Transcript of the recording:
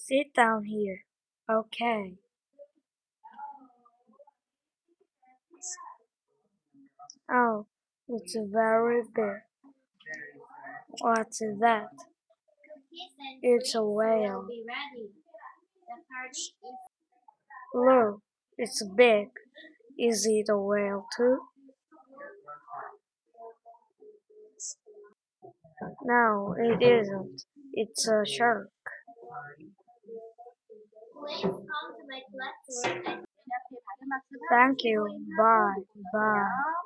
Sit down here. Okay. Oh, it's very big. What's that? It's a whale. Look, it's big. Is it a whale too? No, it isn't. It's a shark. Thank you. Bye. Bye.